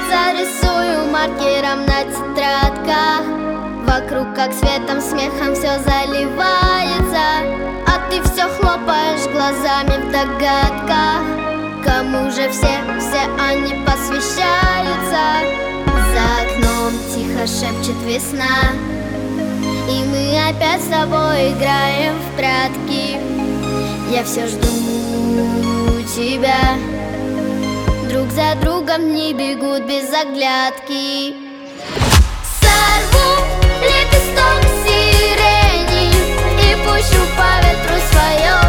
Зарисую маркером на тетрадках. Вокруг как светом, смехом все заливается, а ты все хлопаешь глазами в догадках. Кому же все они посвящаются? За окном тихо шепчет весна, и мы опять с тобой играем в прятки. Я все жду тебя, друг за другом не бегут без оглядки. Сорву лепесток сирени и пущу по ветру свое